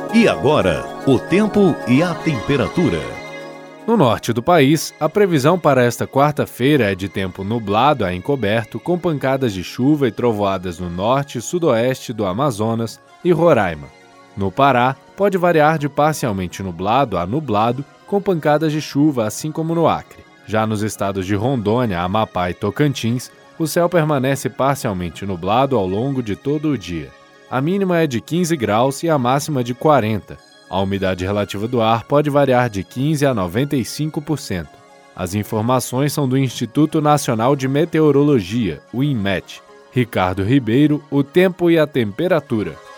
E agora, o tempo e a temperatura. No norte do país, a previsão para esta quarta-feira é de tempo nublado a encoberto, com pancadas de chuva e trovoadas no norte e sudoeste do Amazonas e Roraima. No Pará, pode variar de parcialmente nublado a nublado, com pancadas de chuva, assim como no Acre. Já nos estados de Rondônia, Amapá e Tocantins, o céu permanece parcialmente nublado ao longo de todo o dia. A mínima é de 15 graus e a máxima de 40. A umidade relativa do ar pode variar de 15% a 95%. As informações são do Instituto Nacional de Meteorologia, o INMET. Ricardo Ribeiro, o tempo e a temperatura.